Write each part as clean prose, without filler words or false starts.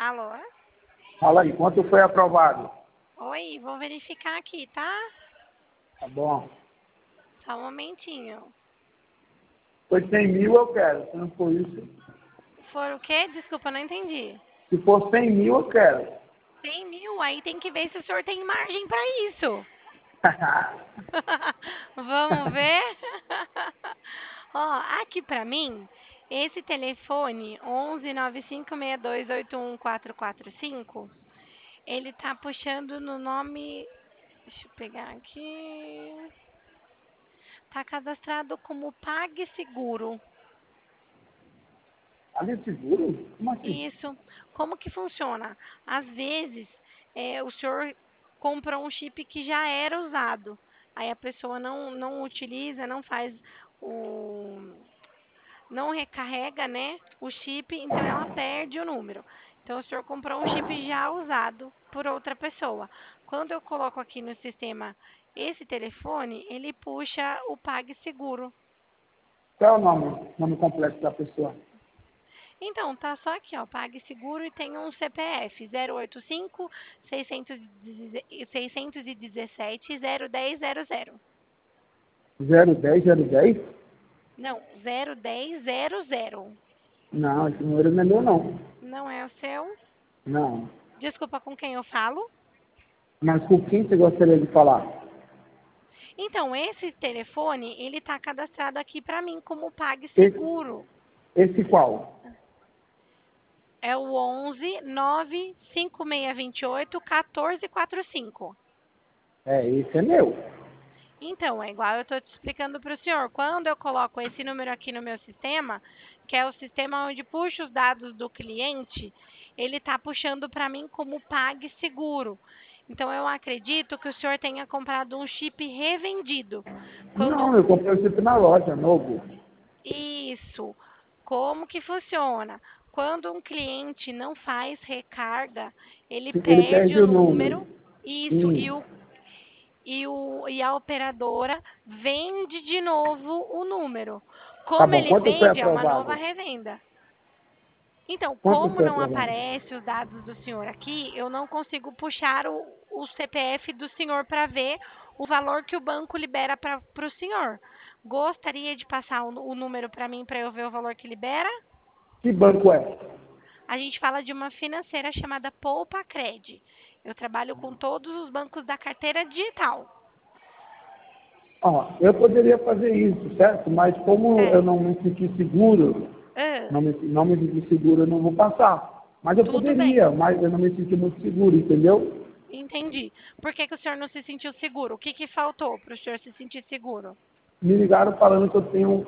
Alô? Fala aí, quanto foi aprovado? Oi, vou verificar aqui, tá? Tá bom. Só um momentinho. Foi 100 mil, eu quero. Se não for isso, For o quê? Desculpa, não entendi. se for 100 mil, eu quero. 100 mil, aí tem que ver se o senhor tem margem para isso. Vamos ver? Ó, aqui pra mim, esse telefone 11 9562814445, ele tá puxando no nome, deixa eu pegar aqui. Tá cadastrado como PagSeguro. Ali seguro? Como assim? Isso. Como que funciona? Às vezes, o senhor compra um chip que já era usado. Aí a pessoa não utiliza, não faz o. Não recarrega, né, o chip, então ela perde o número. Então o senhor comprou um chip já usado por outra pessoa. Quando eu coloco aqui no sistema esse telefone, ele puxa o PagSeguro. Qual é o nome completo da pessoa? Então, tá só aqui, ó, PagSeguro e tem um CPF 085 617 0100. 010. Não, 01000. Não, esse número não é meu, não. Não é o seu? Não. Desculpa, com quem eu falo? Mas com quem você gostaria de falar? Então, esse telefone, ele tá cadastrado aqui pra mim como Esse, PagSeguro. esse qual? É o 11 95628 1445. Esse é meu. Então, é igual eu estou te explicando para o senhor. Quando eu coloco esse número aqui no meu sistema, que é o sistema onde puxa os dados do cliente, ele está puxando para mim como PagSeguro. Então, eu acredito que o senhor tenha comprado um chip revendido. Não, eu comprei o chip na loja, novo. Isso. Como que funciona? Quando um cliente não faz recarga, ele Ele perde perde o o número. número. Isso. Hum. E a operadora vende de novo o número. Tá Como bom, ele quanto foi vende, é uma nova aprovado? revenda. Então, Quanto como foi não aprovado? aparece os dados do senhor aqui, eu não consigo puxar o CPF do senhor para ver o valor que o banco libera para o senhor. Gostaria de passar o número para mim para eu ver o valor que libera? Que banco é? A gente fala de uma financeira chamada Poupa Cred. Eu trabalho com todos os bancos da carteira digital. Ó, eu poderia fazer isso, certo? Mas como eu Certo. não me senti seguro, Ah, não me senti seguro, eu não vou passar. Mas eu tudo bem. poderia, mas eu não me senti muito seguro, entendeu? Entendi. Por que que o senhor não se sentiu seguro? O que que faltou para o senhor se sentir seguro? Me ligaram falando que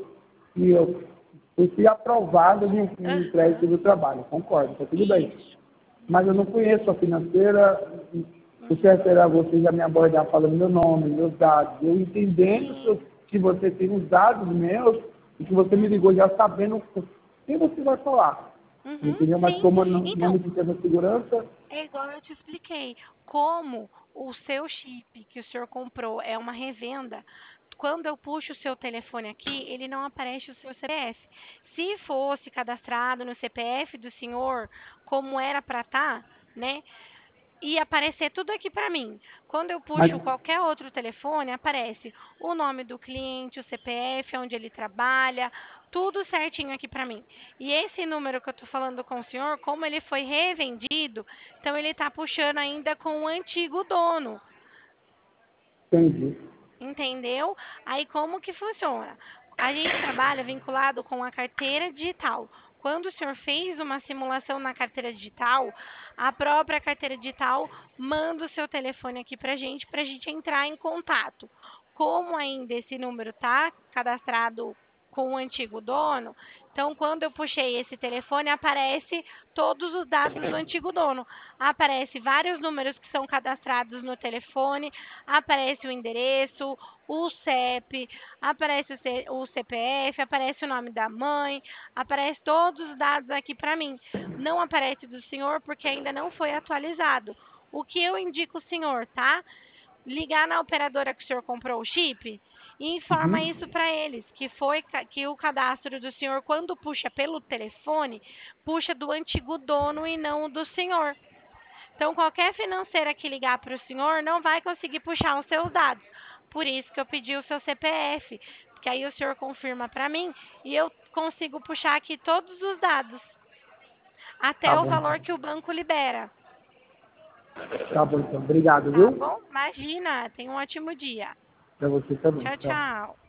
eu fui aprovado em crédito Aham. do trabalho. Concordo, tá tudo bem. Isso. Mas eu não conheço a financeira, o certo era você já me abordar falando meu nome, meus dados. Eu entendendo Sim. que você tem os dados meus e que você me Uhum. ligou já sabendo quem você vai falar. Uhum. Entendeu? Mas Sim. como eu não Então, me sentia na segurança, é igual eu te expliquei. Como o seu chip que o senhor comprou é uma revenda, quando eu puxo o seu telefone aqui, ele não aparece o seu CPF. Se fosse cadastrado no CPF do senhor, como era para estar, né? Ia aparecer tudo aqui para mim. Quando eu mas, puxo qualquer outro telefone, aparece o nome do cliente, o CPF, onde ele trabalha, tudo certinho aqui para mim. E esse número que eu estou falando com o senhor, como ele foi revendido, então ele está puxando ainda com o antigo dono. entendi. Entendeu? Aí como que funciona? A gente trabalha vinculado com a carteira digital. Quando o senhor fez uma simulação na carteira digital, a própria carteira digital manda o seu telefone aqui para a gente entrar em contato. Como ainda esse número está cadastrado com o antigo dono, então quando eu puxei esse telefone, aparece todos os dados do antigo dono. Aparece vários números que são cadastrados no telefone, aparece o endereço, o CEP, aparece o CPF, aparece o nome da mãe, aparece todos os dados aqui para mim. Não aparece do senhor porque ainda não foi atualizado. O que eu indico o senhor, tá? Ligar na operadora que o senhor comprou o chip e informa Uhum. isso para eles, que o cadastro do senhor, quando puxa pelo telefone, puxa do antigo dono e não do senhor. Então, qualquer financeira que ligar para o senhor não vai conseguir puxar os seus dados. Por isso que eu pedi o seu CPF, porque aí o senhor confirma para mim e eu consigo puxar aqui todos os dados, Tá até o bom, valor então. que o banco libera. Tá bom, então. Obrigado, Tá viu? bom? Imagina, tenha um ótimo dia. Pra você também. Tchau, Tchau. tchau.